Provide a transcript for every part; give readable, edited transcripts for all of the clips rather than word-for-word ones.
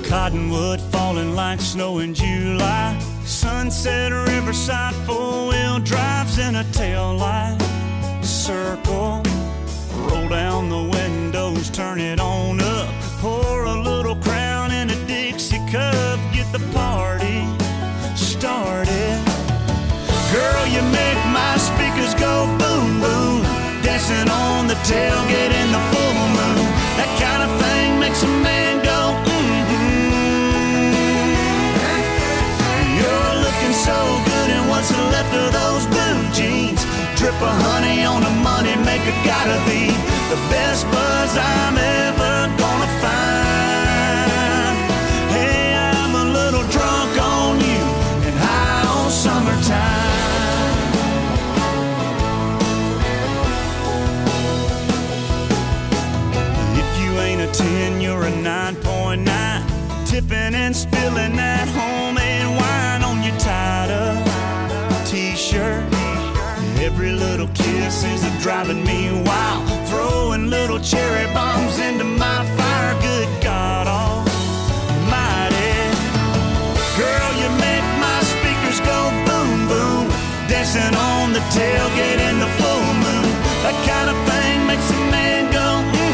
Cottonwood falling like snow in July. Sunset Riverside, four-wheel drives in a tail light. Circle, roll down the windows, turn it on up. Pour a little Crown in a Dixie cup. Get the party started. Girl, you make my speakers go boom, boom. Dancing on the tailgate in the full moon. That kind of thing makes a man go You're looking so good in what's left of those blue jeans. Drip of honey on the money maker, gotta be the best buzz I'm ever gonna find. Hey, I'm a little drunk on you and high on summertime. If you ain't a 10, you're a 9.9. Tipping and spilling that homemade wine on your tied-up t-shirt. Every little kiss is driving me wild. Throwing little cherry bombs into my fire. Good God almighty. Girl, you make my speakers go boom, boom. Dancing on the tailgate in the full moon. That kind of thing makes a man go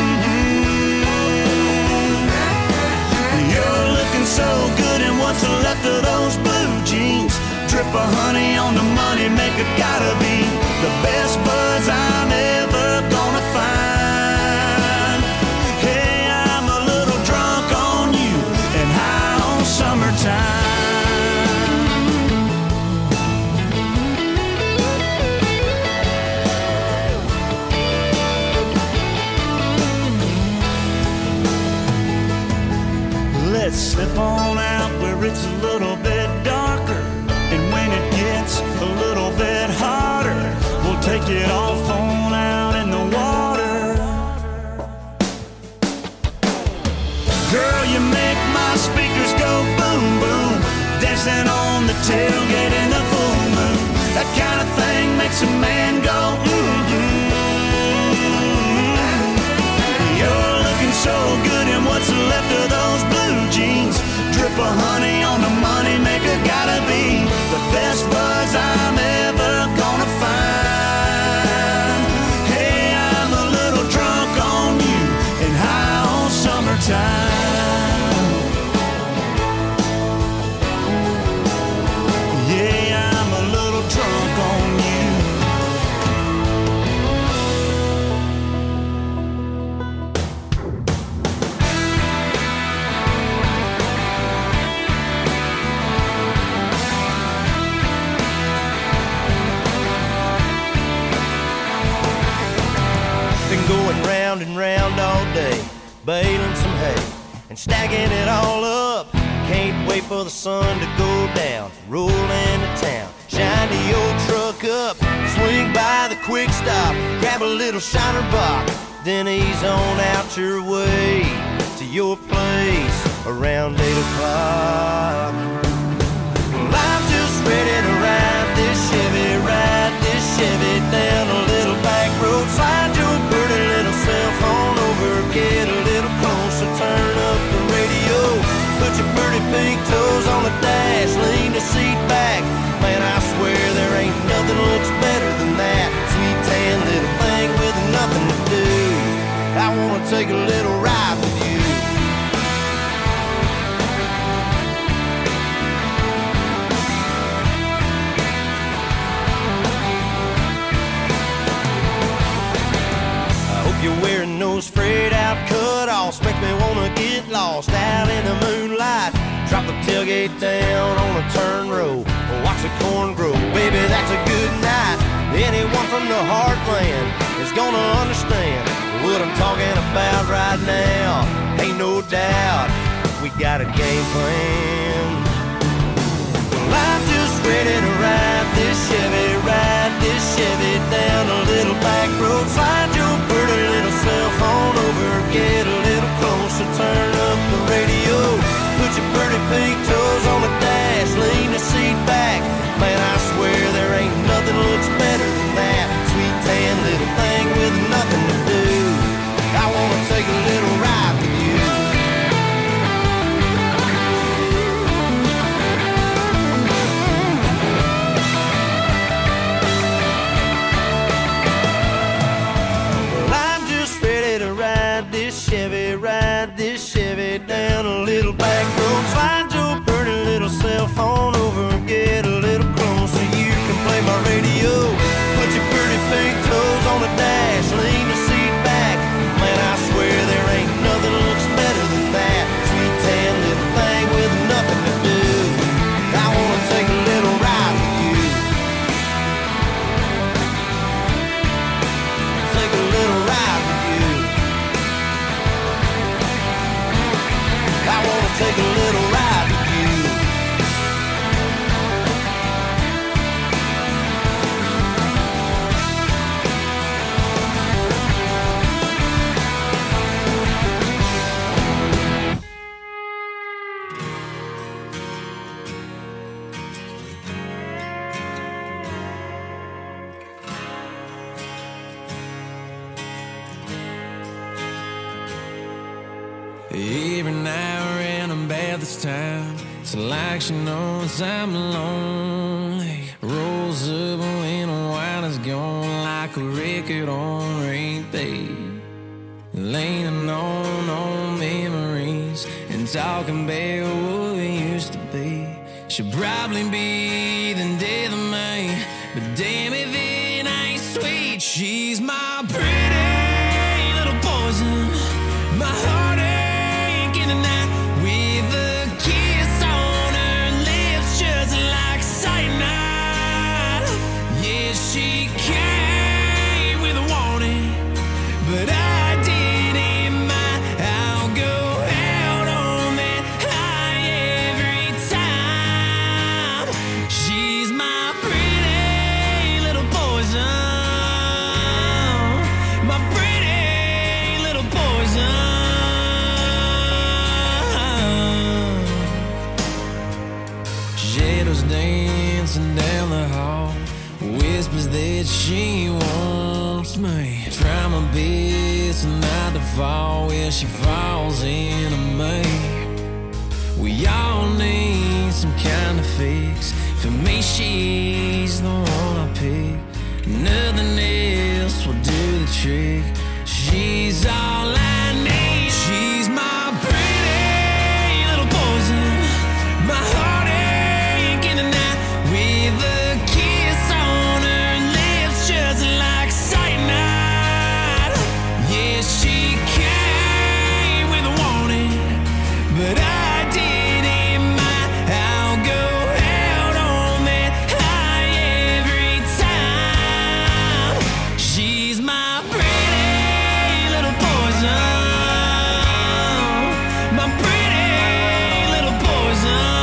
You're looking so good in what's left of those blue jeans. Drip of honey on the money maker, gotta be the best buzz I'm ever gonna find. Hey, I'm a little drunk on you and high on summertime. Let's slip on out where it's a little bit darker. And when it gets a little bit hotter, we'll take it off on out in the water. Girl, you make my speakers go boom, boom. Dancing on the tailgate in the full moon. That kind of thing makes a man go You're looking so good in what's left of those blue jeans. Drip of honey on the money maker, gotta be the best buzz I'm ever gonna find. Hey, I'm a little drunk on you and high on summertime. Yeah, I'm a little drunk on you. Going round and round all day, baling some hay and stacking it all up. Can't wait for the sun to go down, roll into town, shine the old truck up, swing by the quick stop, grab a little shiner box, then ease on out your way to your place around 8 o'clock. Well, I'm just ready to ride this Chevy down a little back road. Slide your pretty little cell phone over, get a little closer, turn up the radio, put your pretty pink toes on the dash, lean the seat back. Man, I swear there ain't nothing looks better than that sweet tan little thing with nothing to do. I wanna take a little ride with you. You're wearing those frayed out cut-offs, make me wanna get lost out in the moonlight. Drop the tailgate down on a turn row, watch the corn grow. Baby, that's a good night. Anyone from the heartland is gonna understand what I'm talking about right now. Ain't no doubt we got a game plan. Well, I'm just ready to ride this Chevy down a little back road. Slide your pretty little cell phone over, get a little closer, turn up the radio, put your pretty pink toes on the dash, lean the seat back. Man, I swear there ain't nothing looks better than that sweet tan little thing with nothing to do. I wanna take a little ride with you. take a little ride with you. Every now and then I'm bad this time. It's like she knows I'm lonely. Rolls up when the wine is gone, like a record on repeat. Leaning on old memories and talking about what we used to be. She'll probably be the death of me, but damn if it ain't sweet. She's my pretty little poison, my heartache in the night, with a kiss on her lips just like cyanide. Yeah, she came with a warning, but I didn't mind. I'll go out on that high every time. She's my pretty little poison, my pretty little poison. Shadows dancing down the hall, whispers that she wants me. Try my best not to fall where she falls into me. We all need some kind of fix. For me, she's the one I pick. Nothing else will do the trick. She's all I need. She's my pretty little poison, my heartache in the night, with a kiss on her lips just like cyanide. Yeah, she came with a warning, but I didn't mind. I'll go out on that high every time. She's my pretty little poison, my pretty little poison.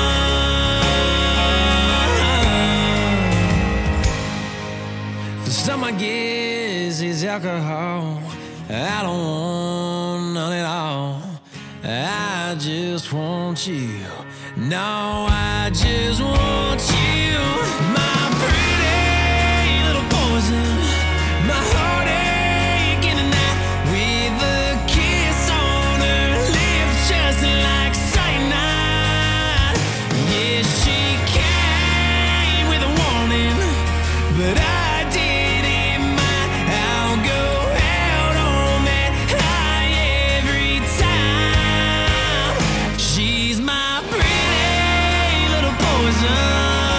For some, I guess it's alcohol. I don't want none at all. I just want you. No, I just want you. My pretty little poison, my heartache in the night, with a kiss on her lips just like cyanide. Yeah, she came with a warning, but I didn't mind. I'll go out on that high every time. She's my pretty little poison,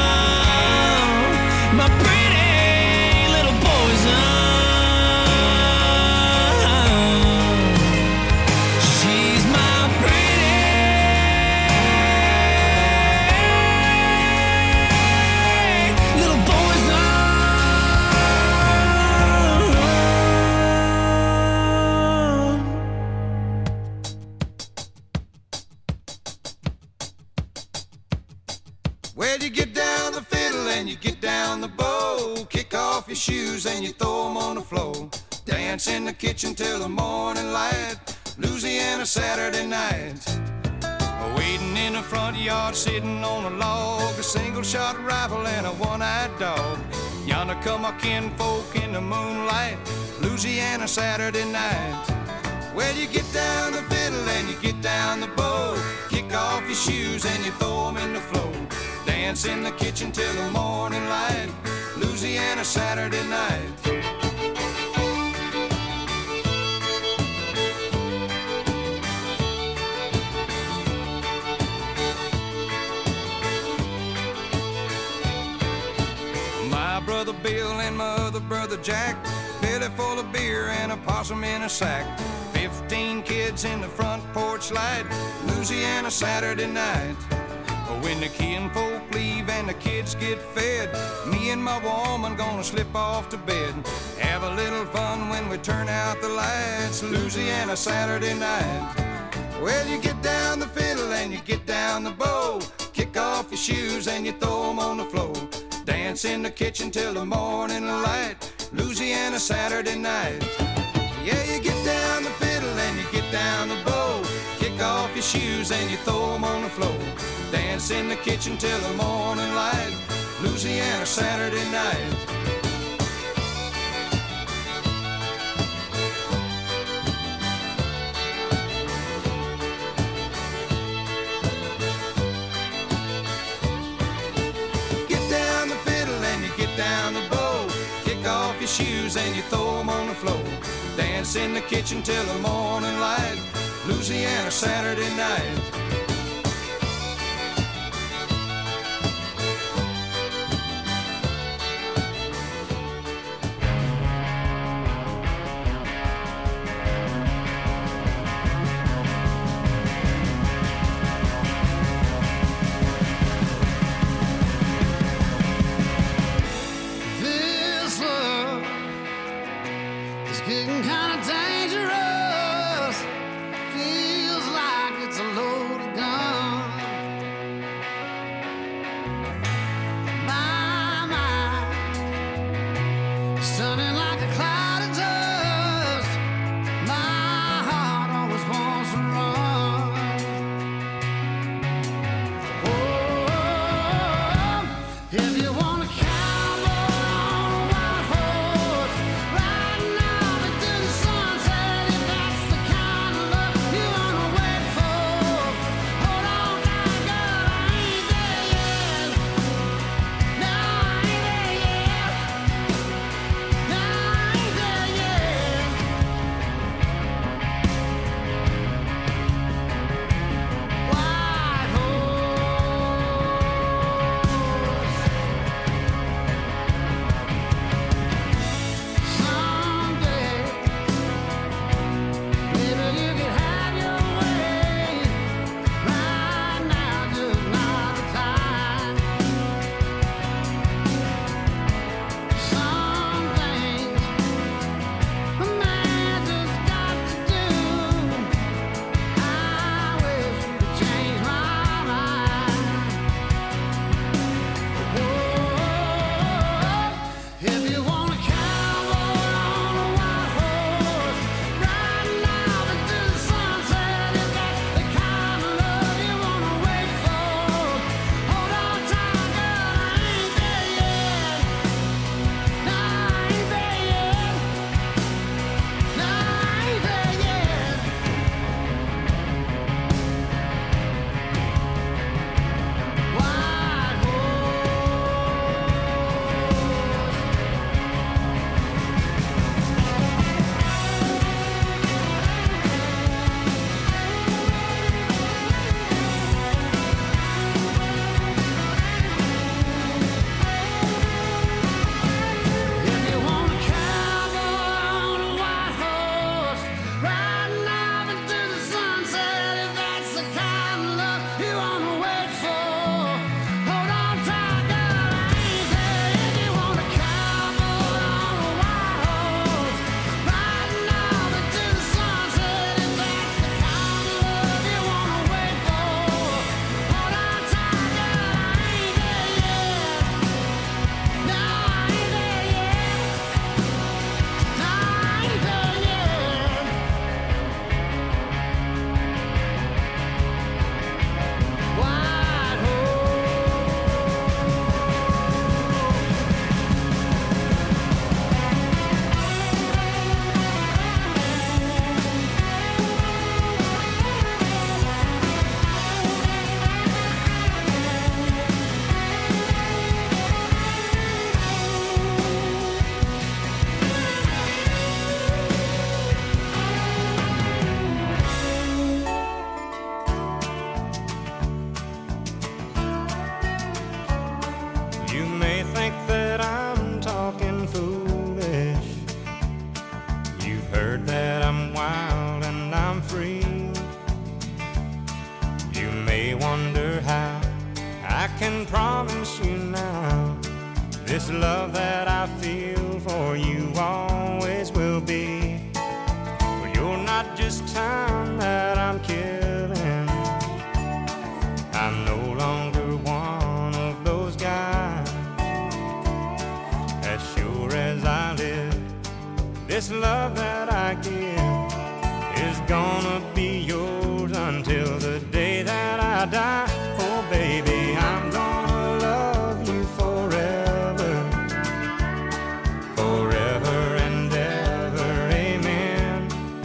my pretty little poison. She's my pretty little poison. Well, you get down the fiddle and you get down the bow, kick off your shoes and you throw 'em on the floor. Dance in the kitchen till the morning light, Louisiana Saturday night. Waiting in the front yard, sitting on a log, a single-shot rifle and a one-eyed dog. Yonder come our kinfolk in the moonlight, Louisiana Saturday night. Well, you get down the fiddle and you get down the bow, kick off your shoes and you throw 'em in the floor. Dance in the kitchen till the morning light, Louisiana Saturday night. My brother Bill and my other brother Jack, belly full of beer and a possum in a sack. 15 kids in the front porch light, Louisiana Saturday night. When the kinfolk leave and the kids get fed, me and my woman gonna slip off to bed. Have a little fun when we turn out the lights, Louisiana Saturday night. Well, you get down the fiddle and you get down the bow. Kick off your shoes and you throw them on the floor. Dance in the kitchen till the morning light. Louisiana Saturday night. Yeah, you get down the fiddle and you get down the bow. Kick off your shoes and you throw them on the floor. Dance in the kitchen till the morning light. Louisiana Saturday night. Shoes and you throw them on the floor. Dance in the kitchen till the morning light. Louisiana Saturday night. Getting kind of dangerous. Feels like it's a loaded gun. My mind is turning like a cloud of dust. My heart always wants to run. Oh, if you want to cowboy on a white horse, riding out into the sunset, if that's the kind of love you wanna wait for, hold on tight, girl, I ain't there yet. No, I ain't there yet. No, I ain't there yet. White horse. Someday, maybe you could have your way. Right now, just not the time. Some things a man just got to do. I wish you could change my mind. If you want a cowboy on a white horse, riding out into the sunset, if that's the kind of love you wanna wait for, hold on tight, girl, I ain't there yet. No, I ain't there yet. No, I ain't there yet. White If you want a cowboy on a white horse, riding out into the sunset, if that's the kind of love you wanna wait for, hold on tight, girl, I ain't there. If you want a cowboy on a white horse, riding out into the sunset, if that's the kind of love you wanna wait for, hold on tight, girl, I ain't there yet. No, I ain't there yet. No, I ain't there yet. White You may think that I'm talking foolish. You've heard that I'm wild and I'm free. You may wonder how I can promise you now this love that I feel for you always will be. Well, you're not just time that I'm killing. I'm no longer one of those guys. As sure as I live, this love that I give is gonna be yours until the day that I die. Oh baby, I'm gonna love you forever, forever and ever, amen.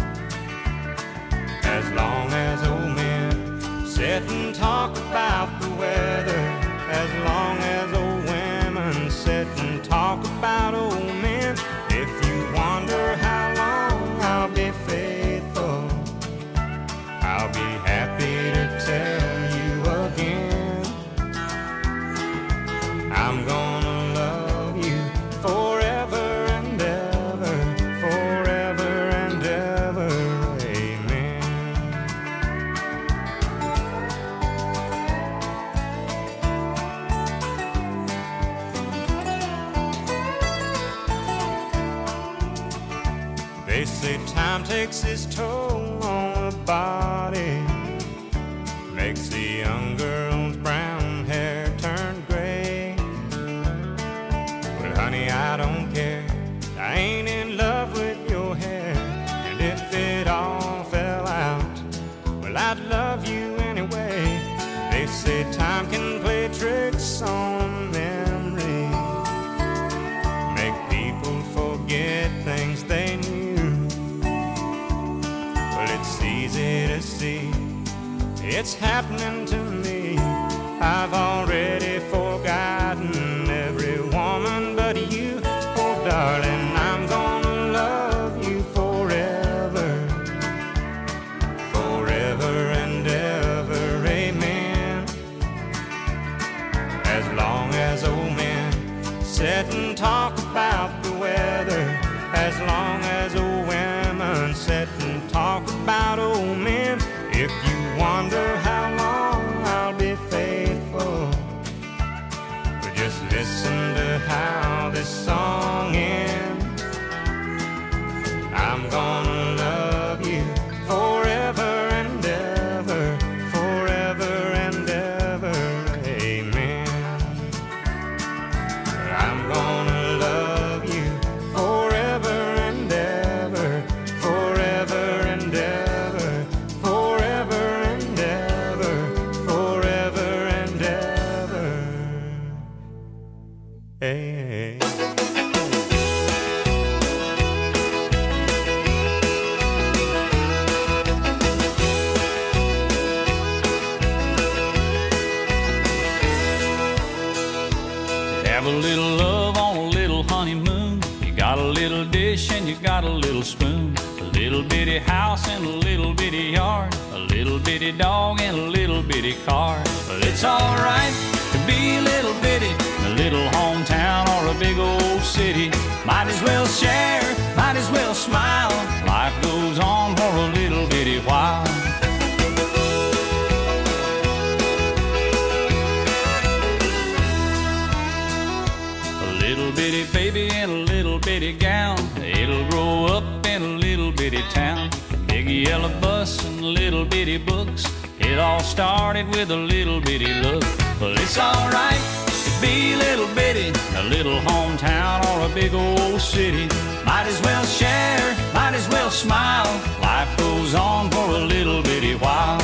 As long as old men sit and talk about the weather, as long as old women sit and talk about old men. If you wonder how long I'll be faithful, I'll be happy to tell you again. I'm gonna love you forever and ever, forever and ever, amen. They say time takes its toll on the body, makes the young girl's brown hair turn gray. But honey, I don't care, I ain't in love with your hair. And if it all fell out, well, I'd love you anyway. They say time can play tricks on memory, make people forget things they knew. Well, it's easy to see, it's happening to me. I've already forgotten every woman but you. Oh darling, I'm gonna love you forever, forever and ever, amen. As long as old men sit and talk about the weather, as long as old women sit and talk about old men. If you wonder how long I'll be faithful, but just listen to how this song ends. I'm gonna love you forever and ever, forever and ever, amen. I'm gonna love you forever and ever, forever and ever, forever and ever, forever and ever, hey. Have a little love on a little honeymoon. You got a little dish and you got a little spoon, a little bitty house and a little bitty yard, a little bitty dog and a little bitty car. But it's alright to be a little bitty in a little hometown or a big old city. Might as well share, might as well smile. Life goes on for a little bitty while. Little bitty baby in a little bitty gown, it'll grow up in a little bitty town. Big yellow bus and little bitty books, it all started with a little bitty look. Well, it's alright to be a little bitty in a little hometown or a big old city. Might as well share, might as well smile. Life goes on for a little bitty while.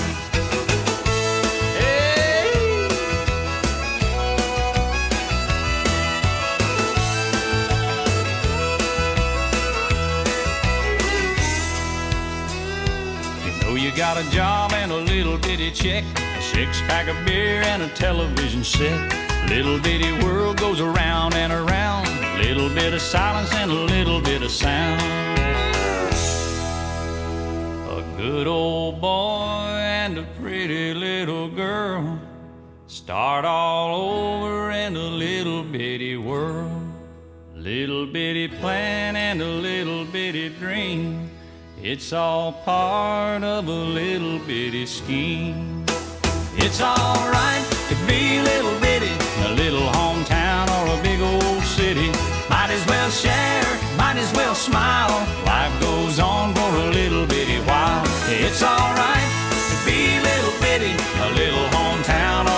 You got a job and a little bitty check, a six-pack of beer and a television set. Little bitty world goes around and around, little bit of silence and a little bit of sound. A good old boy and a pretty little girl start all over in a little bitty world. Little bitty plan and a little bitty dream, it's all part of a little bitty scheme. It's alright to be a little bitty in a little hometown or a big old city. Might as well share, might as well smile. Life goes on for a little bitty while. It's alright to be a little bitty in a little hometown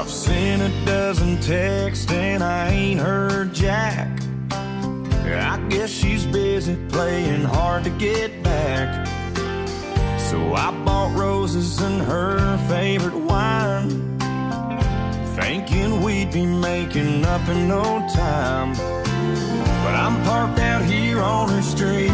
I've sent a dozen texts and I ain't heard jack. I guess she's busy playing hard to get back. So I bought roses and her favorite wine, thinking we'd be making up in no time. But I'm parked out here on her street.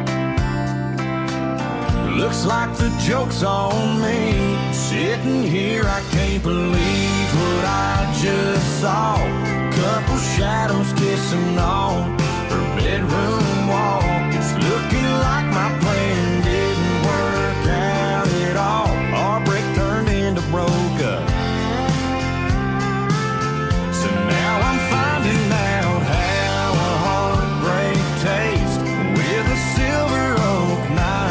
Looks like the joke's on me. Sitting here, I can't believe what I just saw. Couple shadows kissing on her bedroom wall. It's looking like my plan didn't work out at all. Our break turned into broke up. So now I'm finding out how a heartbreak tastes with a Silver Oak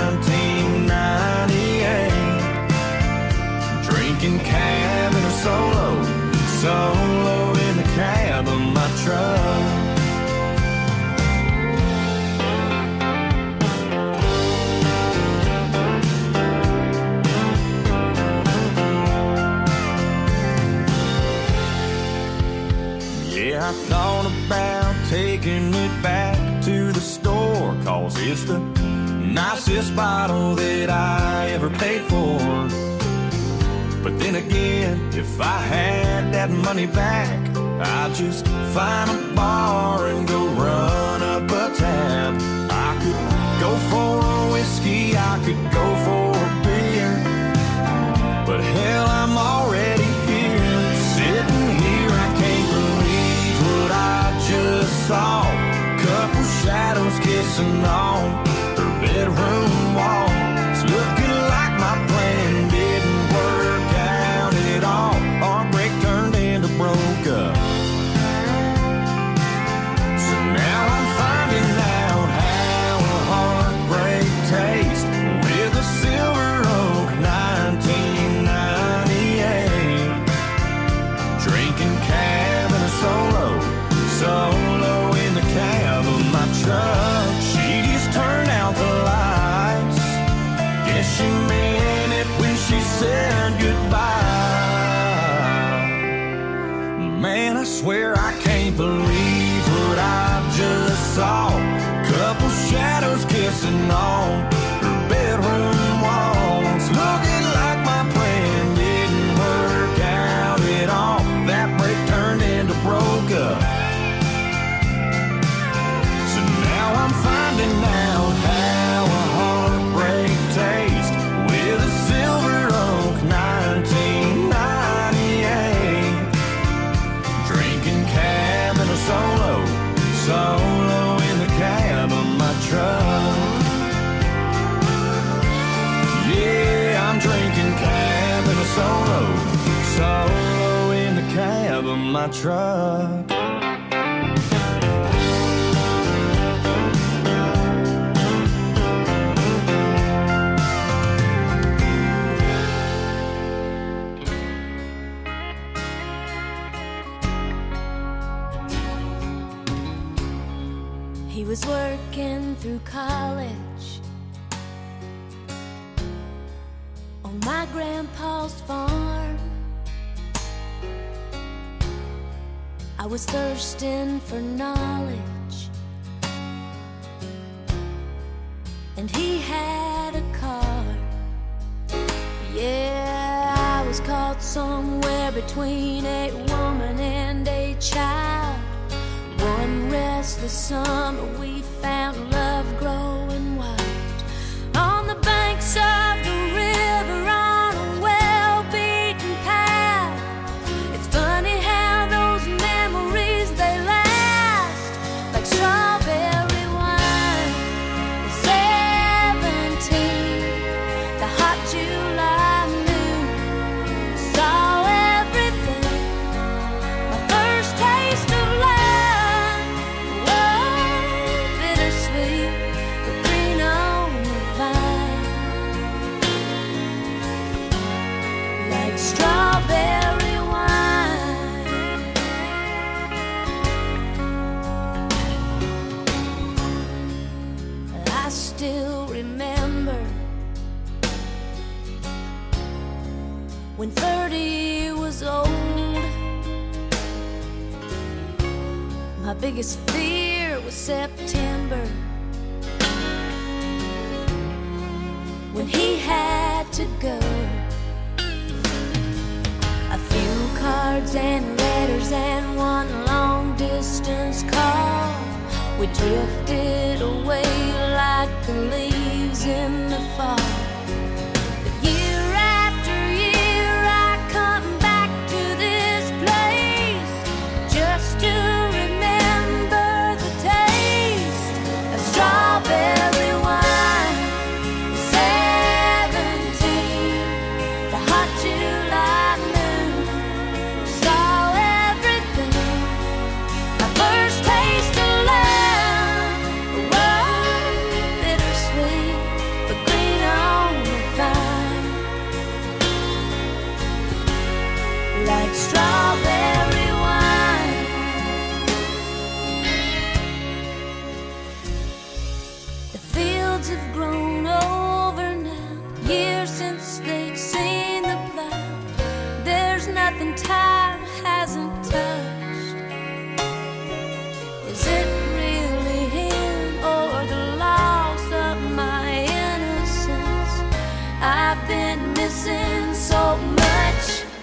1998. Drinking cab in a solo in the cab of my truck. I thought about taking it back to the store, 'cause it's the nicest bottle that I ever paid for. But then again, if I had that money back, I'd just find a bar and go run up a tab. I could go for a whiskey, I could go for a beer, but hell, I'm already here. Sitting here, I can't believe what I just saw. Couple shadows kissing on her bedroom wall. It's looking like my plan didn't work out at all. Our break turned into broke up. So now I'm finding out how a heartbreak tastes with a Silver Oak 1998. Drinking cab and a solo in the cab of my truck. She just turned out the lights. Guess she meant it when she said goodbye. Man, I swear I can't believe what I just saw. Couple shadows kissing on her bedroom walls. Looking like my plan didn't work out at all. That break turned into broke up. So now I'm finding out how a heartbreak tastes with a Silver Oak 1998. Drinking cab and a solo in the cab of my truck. Yeah, I'm drinking cab and a solo in the cab of my truck. He was working through college on my grandpa's farm. I was thirsting for knowledge, and he had a car. Yeah, I was caught somewhere between a woman and a child. One restless summer we found love growing wild on the banks of the river on a well-beaten path. It's funny how those memories, they last like strawberry wine. At 17, the hot July noon, saw everything. My first taste of love, bittersweet, but green on the vine, like strawberry wine. I still remember when 30 was old My biggest fear was September, when he had to go. A few cards and letters and one long distance call. We drifted away like the leaves in the fall. But year after year I come back to this place just to remember the taste of strawberry wine. 17, the hot July moon, saw everything. My first taste of love was bittersweet, but green on the vine, like strawberry wine. The fields have grown over now, years since they've seen the plow. There's nothing time hasn't touched. Is it really him or the loss of my innocence? I've been missing so much.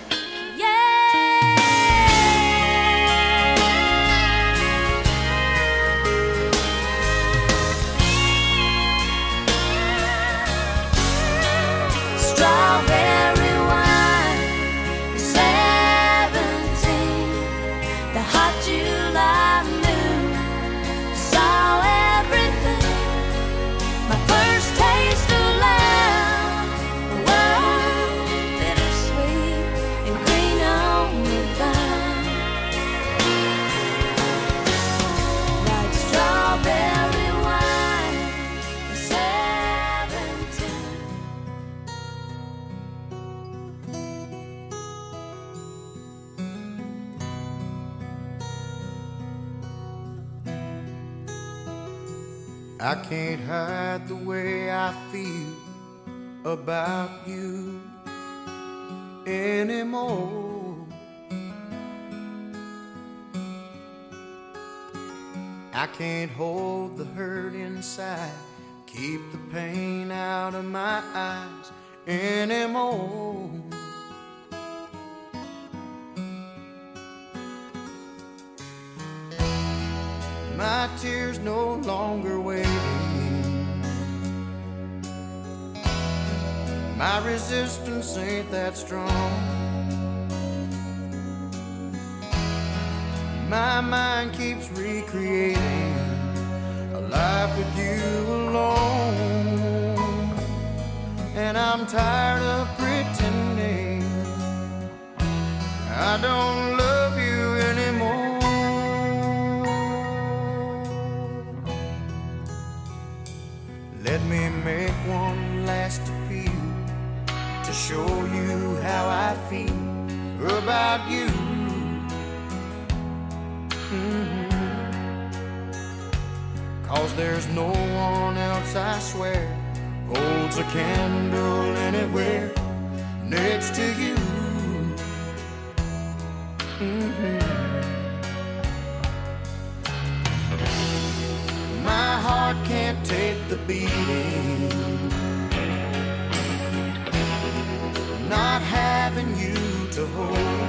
Strawberry wine, 17, the hot July moon, saw everything. My first taste of love was bittersweet and green on the vine, like strawberry wine, 17. I can't hide the way I feel about you anymore. I can't hold the hurt inside, keep the pain out of my eyes anymore. My tears no longer waiting. My resistance ain't that strong. My mind keeps recreating a life with you alone. And I'm tired of pretending I don't love you anymore. Let me make one last appeal to show you how I feel about you. Cause there's no one else, I swear, holds a candle anywhere next to you. My heart can't take the beating, not having you to hold.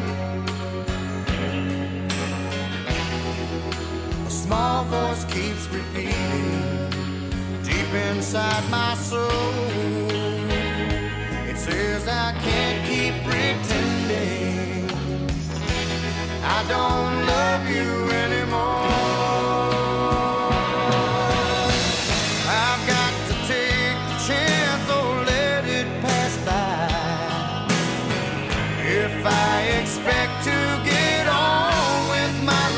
A small voice keeps repeating deep inside my soul. It says I can't keep pretending I don't love you anymore. I expect to get on with my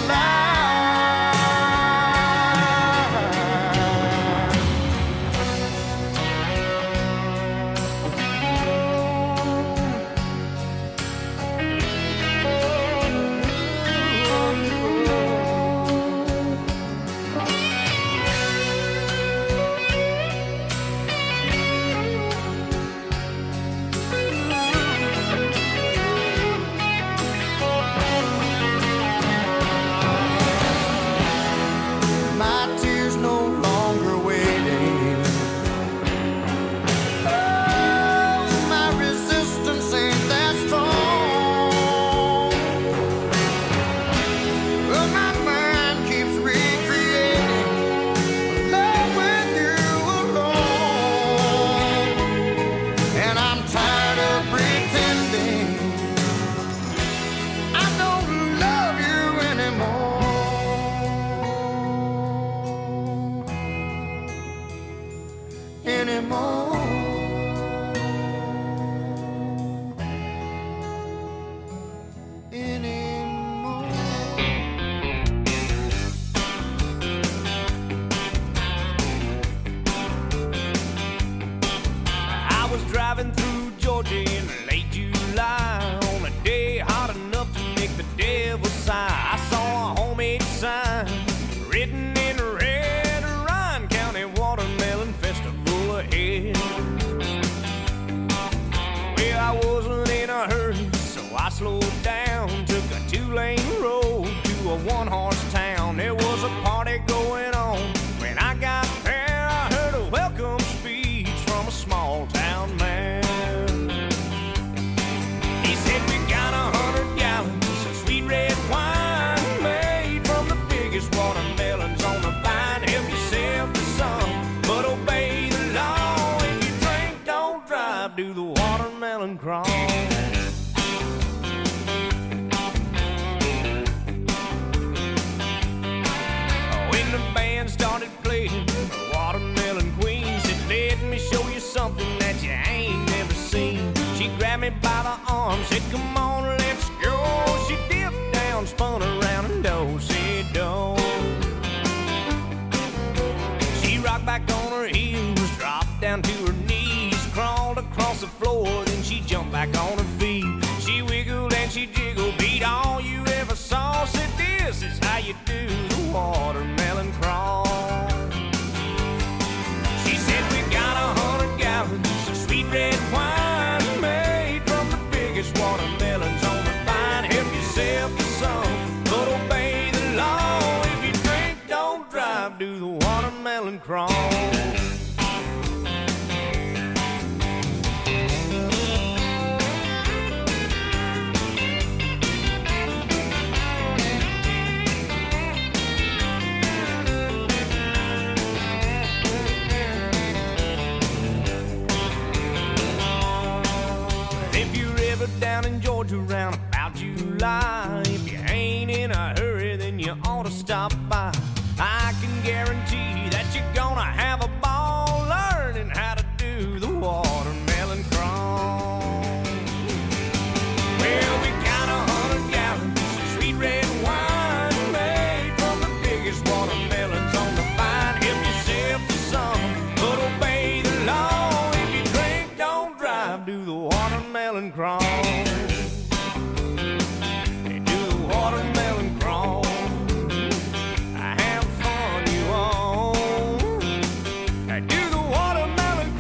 I slowed down, took a 2-lane road to a 1-horse town. There was a party going on. When I got there, I heard a welcome speech from a small town man. He said, we got 100 gallons of sweet red wine made from the biggest watermelons on the vine. Help yourself to some, but obey the law. If you drink, don't drive, do the watermelon crawl. When the band started playing the Watermelon Queen, said, let me show you something that you ain't never seen. She grabbed me by the arm, said, come on, let's go. She dipped down, spun around, and do-si-do. She rocked back on her heels, dropped down to her knees, crawled across the floor, then she jumped back on her feet. She wiggled and she jiggled, beat all you ever saw. Said, this is how you do the watermelon crawl. She said, we got 100 gallons of sweet red wine made from the biggest watermelons on the vine. Help yourself to some, but obey the law. If you drink, don't drive, do the watermelon crawl. Down in Georgia round about July, if you ain't in a hurry, then you ought to stop by. I can guarantee that you're gonna have a ball learning how to do the watermelon crawl. Well, we got 100 gallons of sweet red wine made from the biggest watermelons on the vine. Help yourself to some, but obey the law. If you drink, don't drive, do the watermelon crawl. Watermelon crawl. Have fun, you all. Do the watermelon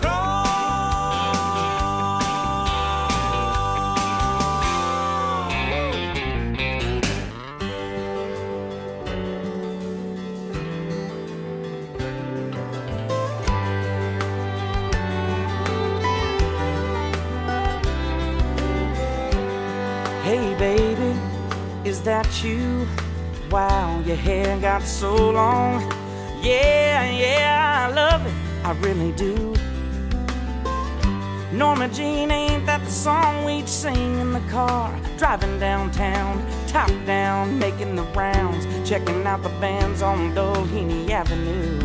Hey baby, is that you? Wow, your hair got so long. Yeah, I love it, I really do. Norma Jean, ain't that the song we'd sing in the car? Driving downtown, top down, making the rounds, checking out the bands on Doheny Avenue.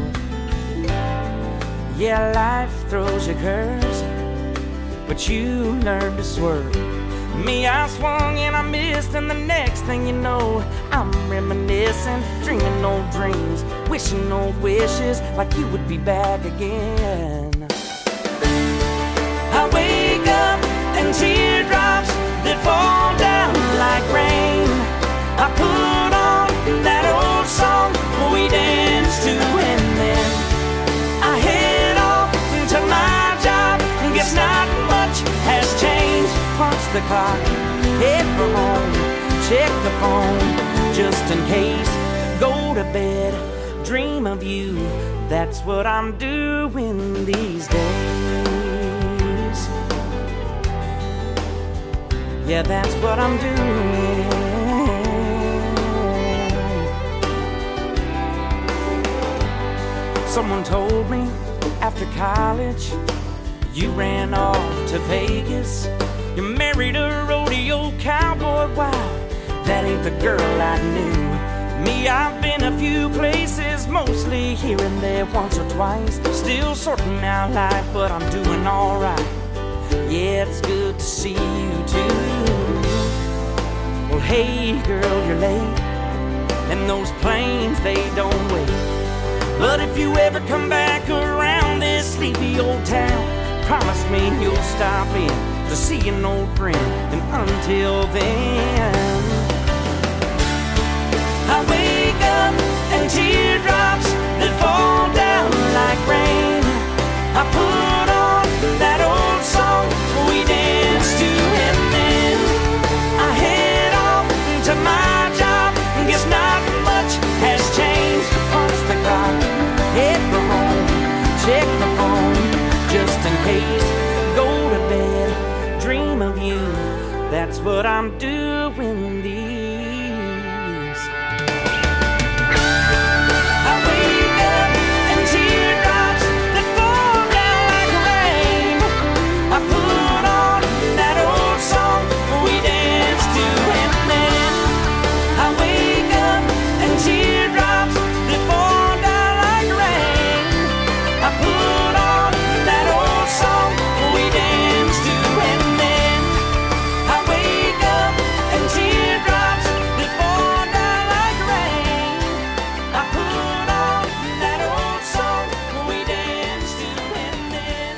Yeah, life throws you curves, but you learn to swerve. Me, I swung and I missed, and the next thing you know, I'm reminiscing, dreaming old dreams, wishing old wishes, like you would be back again. I wake up and teardrops that fall down like rain. I put on that old song we danced to, and then I head off to my job. Guess not much has changed. Punch the clock, head for home, check the phone, just in case. Go to bed, dream of you. That's what I'm doing these days. Yeah, that's what I'm doing. Someone told me after college you ran off to Vegas. You married a rodeo cowboy. Wow, that ain't the girl I knew. Me, I've been a few places, mostly here and there, once or twice. Still sorting out life, but I'm doing alright. Yeah, it's good to see you too. Well, hey girl, you're late, and those planes, they don't wait. But if you ever come back around this sleepy old town, promise me you'll stop in to see an old friend. And until then, I wake up and teardrops that fall down like rain. I put on that old song we danced to, and then I that's what I'm doing these. I wake up and teardrops that fall down like rain. I put on that old song we danced to, and then I wake up and teardrops that fall down like rain. I put on that old song we danced to, and then I wake up and teardrops that fall down like rain. I put on that old song we danced to, and then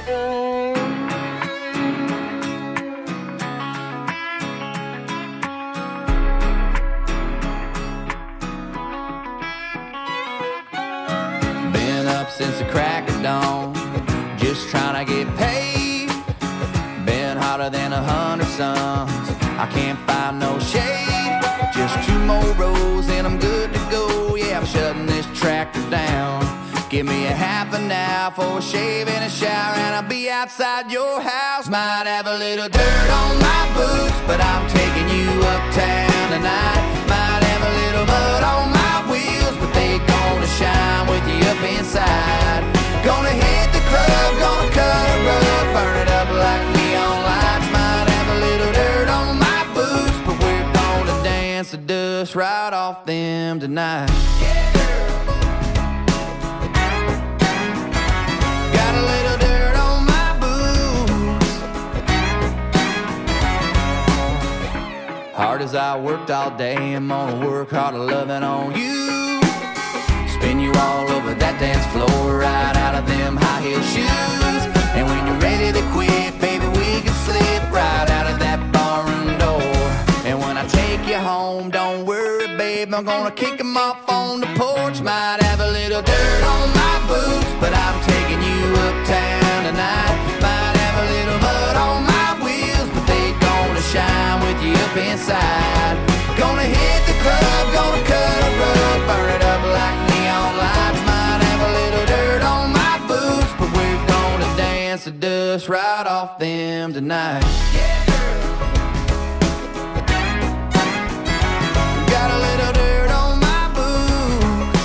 Been up since the crack of dawn, just trying to get paid. Been hotter than 100 suns, I can't find no shade. Just 2 more rows and I'm good to go. Yeah, I'm shutting this tractor down. Give me a half an hour for a shave and a shower, and I'll be outside your house. Might have a little dirt on my boots, but I'm taking you uptown tonight. Might have a little mud on my wheels, but they gonna shine with you up inside. Gonna hit the club, gonna cut a rug, burn it up like neon lights. Might have a little dirt on my boots, but we're gonna dance the dust right off them tonight. Got a little dirt on my boots. Hard as I worked all day, I'm gonna work harder loving on you. Spin you all over that dance floor, right out of them high heel shoes. And when you're ready to quit, baby, we can slip right out of that barroom door. And when I take you home, don't worry, babe, I'm gonna kick them off on the porch. Might have a little dirt on my boots, but I'm taking you uptown tonight. Might have a little mud on my wheels, but they gonna shine with you up inside. Gonna hit the club, gonna cut a rug, burn it up like neon lights. Might have a little dirt on my boots, but we're gonna dance the dust right off them tonight. Got a little dirt on my boots.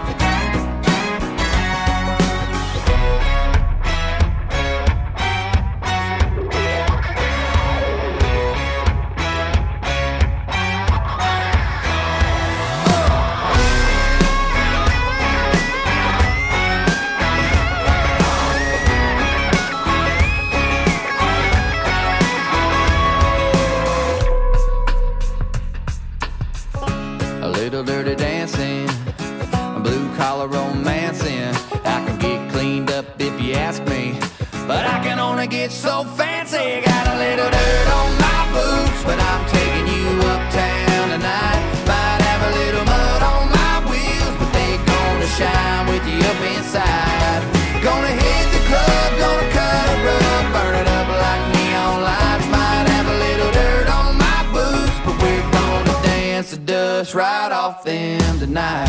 A little dirty dancing, a blue collar romancing. I can get cleaned up if you ask me, but I can only get so fancy. Got a little dirt on my boots, but I'm taking you uptown tonight. Might have a little mud on my wheels, but they gonna shine with you up inside. Gonna hit the club, gonna cut a rug, burn it up like neon lights. Might have a little dirt on my boots, but we're gonna dance the dust right off them tonight.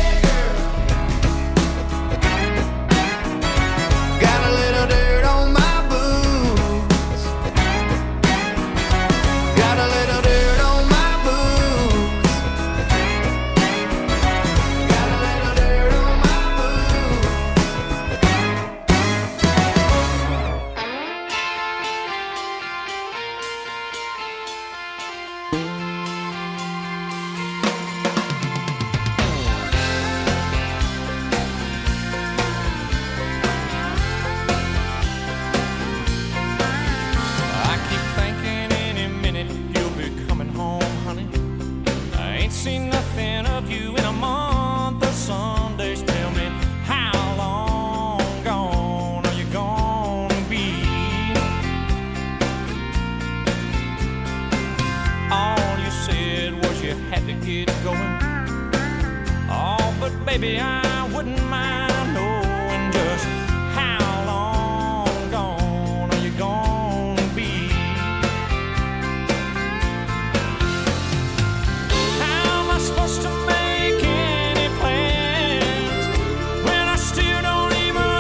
Got a little dirt on my boots. Got a little dirt on my boots. Got a little dirt on my boots. I keep thinking any minute you'll be coming home, honey. I ain't seen nothing of you in a month of Sundays. Tell me, how long gone are you gonna be? All you said was you had to get going. Oh, but baby, I wouldn't mind knowing just how long gone are you gonna be? How am I supposed to make any plans when I still don't even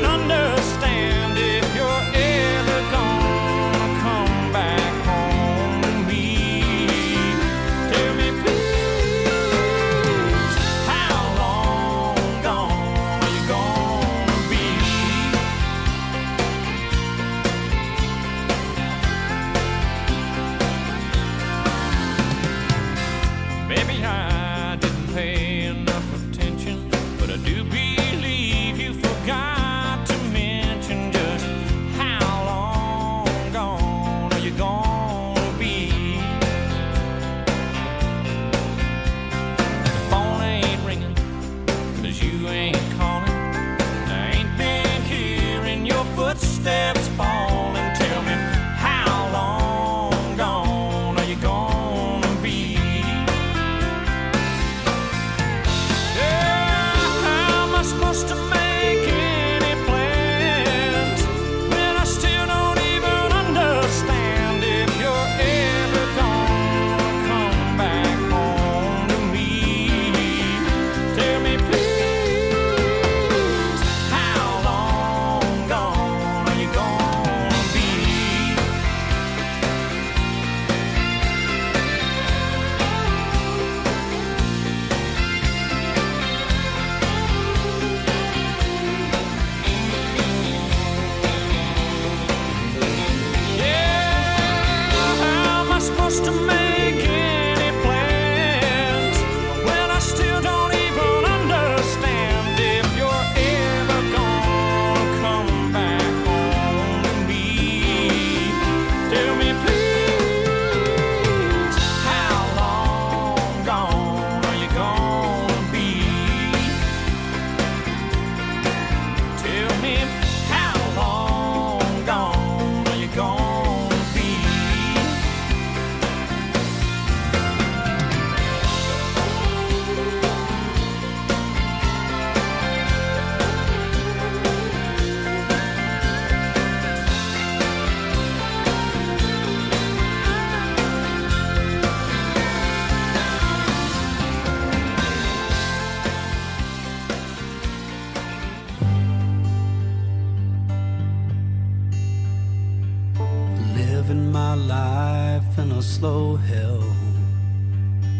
understand if you're ever gonna come back home to me?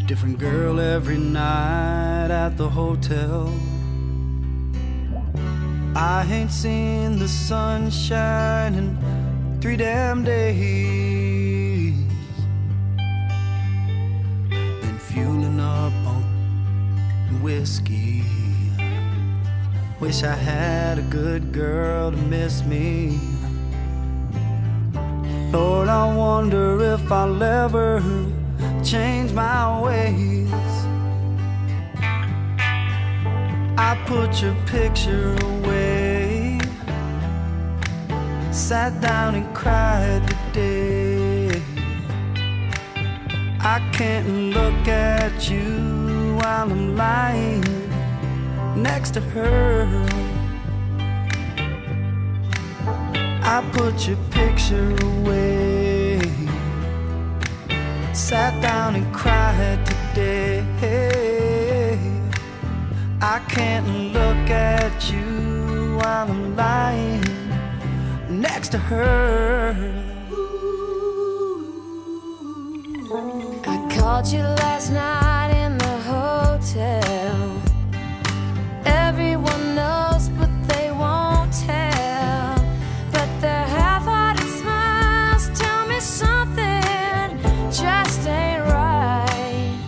Different girl every night at the hotel. I ain't seen the sunshine in 3 damn days. Been fueling up on whiskey. Wish I had a good girl to miss me. Lord, I wonder if I'll ever change my ways. I put your picture away, sat down and cried today. I can't look at you while I'm lying next to her. I put your picture away, sat down and cried today. I can't look at you while I'm lying next to her. I called you last night in the hotel. Everyone knows, but they won't tell. But their half-hearted smiles tell me something just ain't right.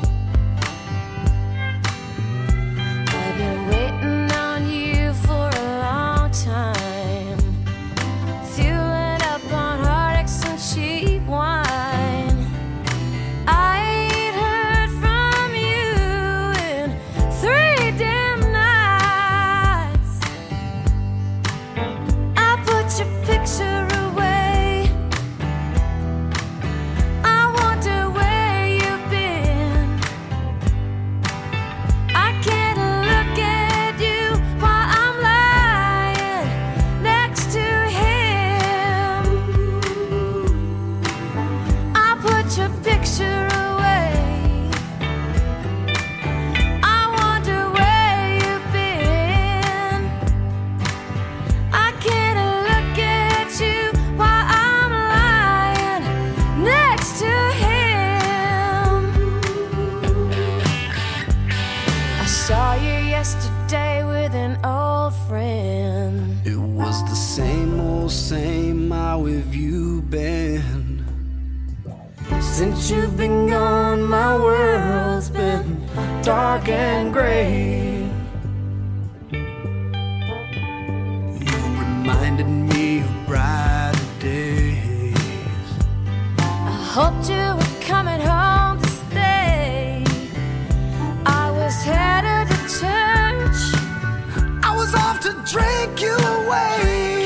I've been waiting on you for a long time, fueling up on heartaches and cheap wine. I ain't heard from you in 3 damn nights. I put your picture away. I wonder where you've been. I can't look at you while I'm lying next to him. I put your picture away. I wonder where you've been. I can't look at you while I'm lying next to him. I saw you yesterday with an old friend. It was the same old same. How have you been? Since you've been gone, my world's been dark and gray. You reminded me of brighter days. I hoped you were coming home to stay. I was headed to church. I was off to drink you away.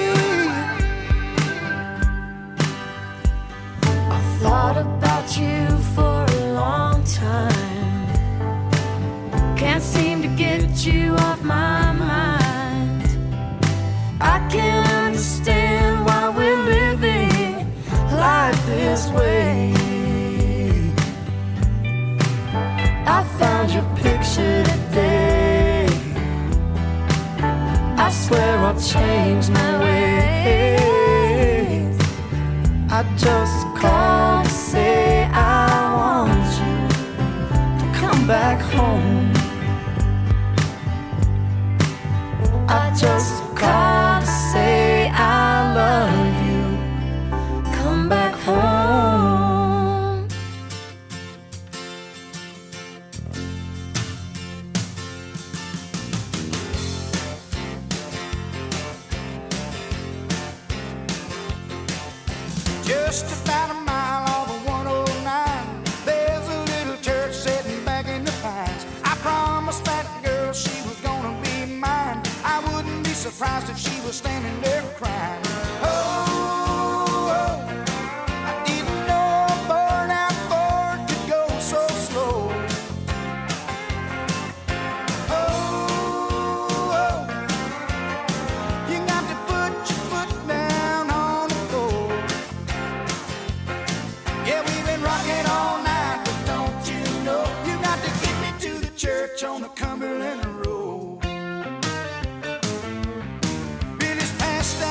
I thought about you for a long time. Can't seem to get you off my mind. I can't understand why we're living life this way. I found your picture today. I swear I'll change my ways. I just called to say I want you to come back home. I just called to say I love you. Come back home. Just about a mile off of 109, there's a little church sitting back in the pines. I promised that girl she was gonna be mine. I wouldn't be surprised if she was standing there crying. Oh, I didn't know a burnout Ford could go so slow. Oh, you got to put your foot down on the floor. Yeah, we've been rocking all night, but don't you know you got to get me to the church on the Cumberland Road. Billy's passed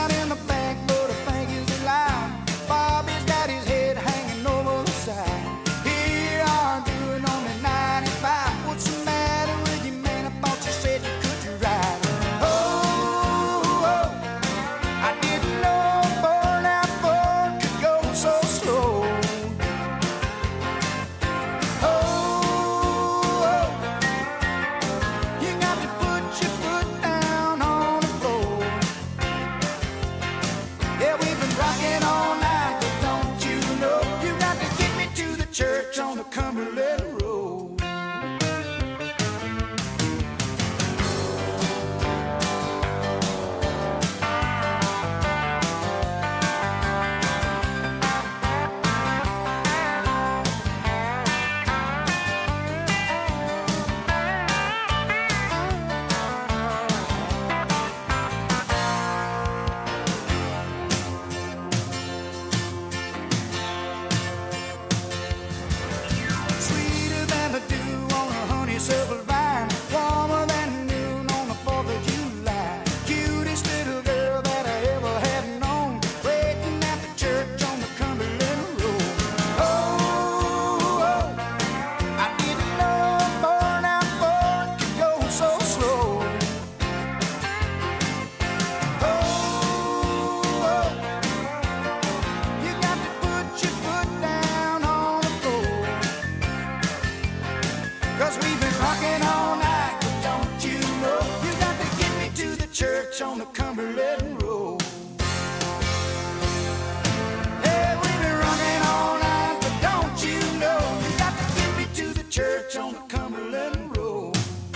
on the Cumberland Road. Sweeter than the dew on a honeysuckle vine, warmer than noon on the 4th of July. Cutest little girl that I ever had known, waiting at the church on the Cumberland Road. Oh, I didn't know born out born could go so slow. Oh, you got to put your foot down on the floor. 'Cause we've been rocking all night, but don't you know, you got to get me to the church on the Cumberland Road. Hey, we've been rocking all night, but don't you know, you got to get me to the church on the Cumberland Road.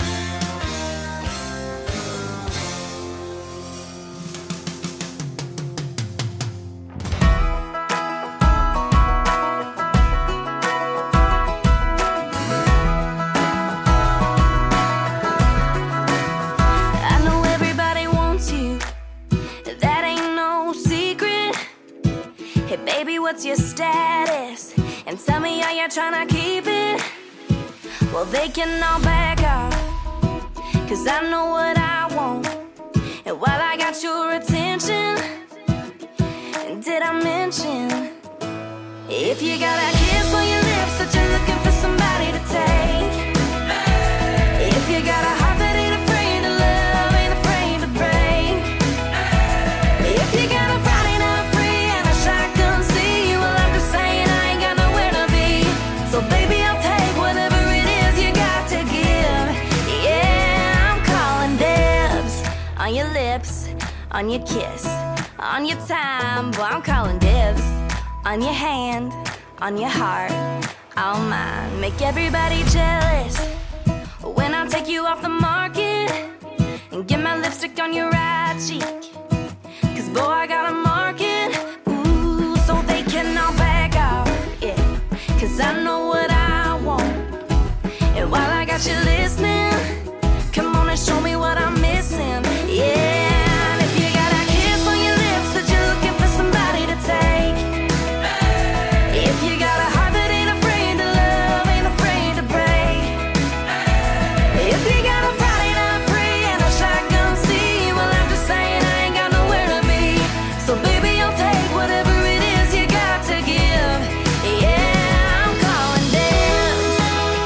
I know everybody wants you, that ain't no secret. Hey baby, what's your status? And tell me how you're trying to keep it. Well, they can all back off, 'cause I know what I want. And while I got your attention, did I mention, if you got a kiss on your lips that you're looking for somebody to take, if you got a heart that ain't afraid to love, ain't afraid to break, if you got a Friday night free and a shotgun seat, well, I'm just saying I ain't got nowhere to be. So baby, I'll take whatever it is you got to give. Yeah, I'm calling dibs on your lips, on your kiss, on your time. Boy, I'm calling dibs on your hand, on your heart, all mine. Make everybody jealous when I take you off the market and get my lipstick on your right cheek. 'Cause boy, I got a market, ooh, so they can all back off, yeah. 'Cause I know what I want. And while I got you listening, come on and show me what I'm missing, yeah. And if you got a kiss on your lips that you're looking for somebody to take, if you got a heart that ain't afraid to love, ain't afraid to break, if you got a Friday night free and a shotgun seat, well, I'm just saying I ain't got nowhere to be. So baby, I'll take whatever it is you got to give. Yeah, I'm calling dibs.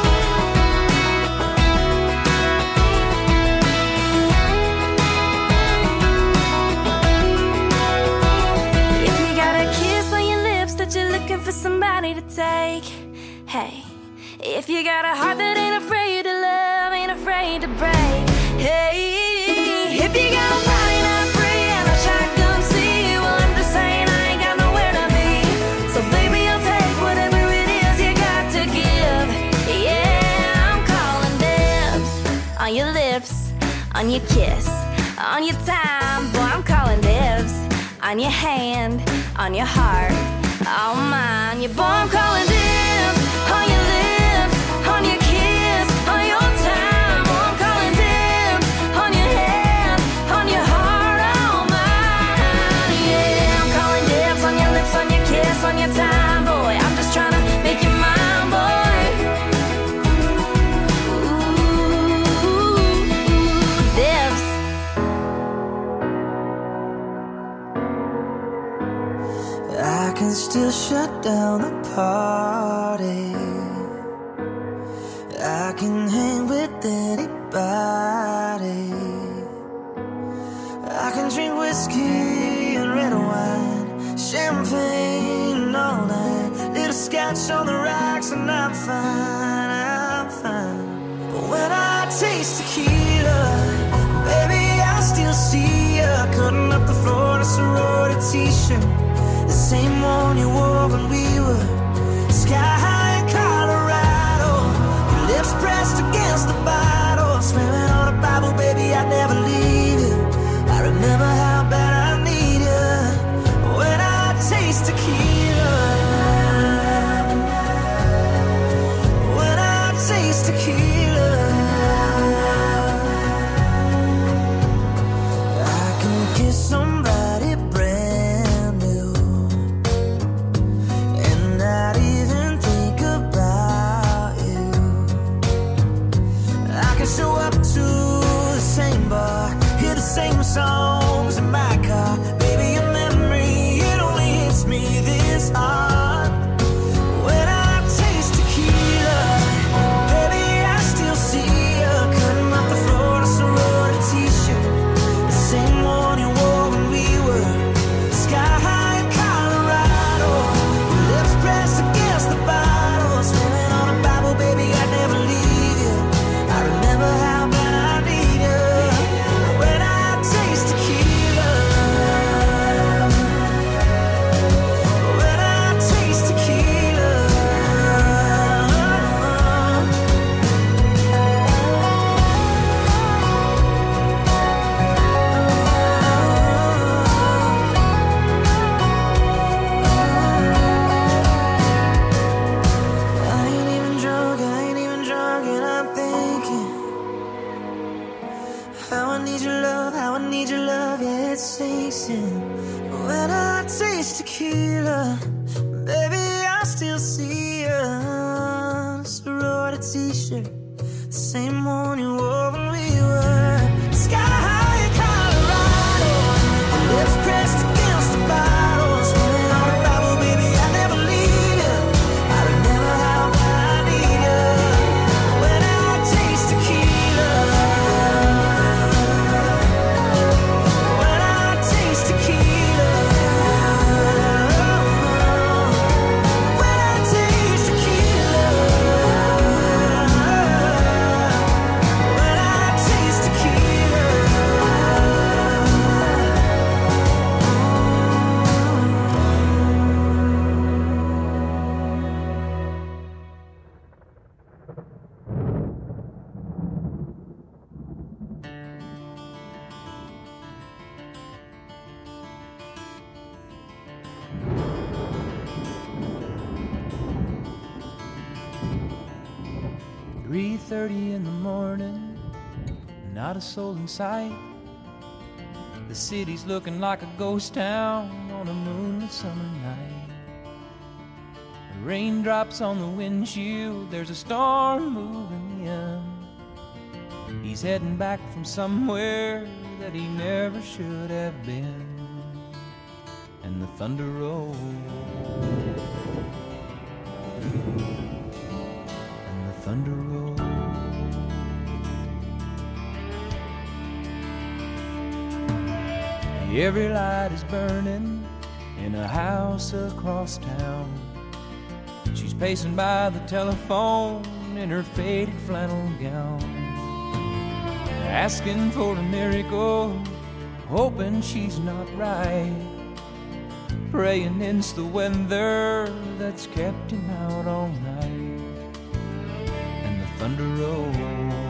If you got a kiss on your lips that you're looking for somebody to take, hey, if you got a heart that ain't afraid to love, ain't afraid to break, hey, if you got a Friday night free and a shotgun seat, well, I'm just saying I ain't got nowhere to be. So baby, I'll take whatever it is you got to give. Yeah, I'm calling dibs on your lips, on your kiss, on your time. Boy, I'm calling dibs on your hand, on your heart, all mine. Yeah, boy, I'm calling dibs on your lips, on your kiss, on your time. Boy, I'm calling dibs on your hand, on your heart, all mine. Yeah, I'm calling dibs on your lips, on your kiss, on your time. Boy, I'm just trying to make you mine, boy. Ooh, dibs. I can still shut down the party. I can hang with anybody. I can drink whiskey and red wine, champagne all night, little scotch on the rocks, and I'm fine, I'm fine. But when I taste tequila, baby, I still see you cutting up the Florida sorority t-shirt, the same one you wore when we were sky high in Colorado. taste tequila, I can kiss somebody brand new and not even think about you. I can show up to the same bar, hear the same songs in my car. Baby, your memory, it only hits me this hard. When I taste tequila, baby, I still see you cutting up the Florida sorority t-shirt, the same one you wore when we were sky high in Colorado, lips pressed against the bottle, swimming on a Bible, baby, I'd never leave you. I remember how bad I need you. When I taste tequila, when I taste tequila, I ain't even drunk, and I'm thinking how I need your love, how I need your love, yeah, it sinks in. When I taste tequila, baby, I still see you. Sorority t-shirt, the same one you wore when we were sky high in Colorado, lips pressed against the bottle, swimming on a Bible, baby, I never leave you. I remember how bad I need you. When I taste tequila, when I taste tequila, when I taste tequila, when I taste tequila. "3:30 in the morning, not a soul in sight. The city's looking like a ghost town on a moonlit summer night. Raindrops on the windshield, there's a storm moving in. He's heading back from somewhere that he never should have been. And the thunder rolls, and the thunder rolls. Every light is burning in a house across town. She's pacing by the telephone in her faded flannel gown, asking for a miracle, hoping she's not right, praying it's the weather that's kept him out all night. And the thunder rolls,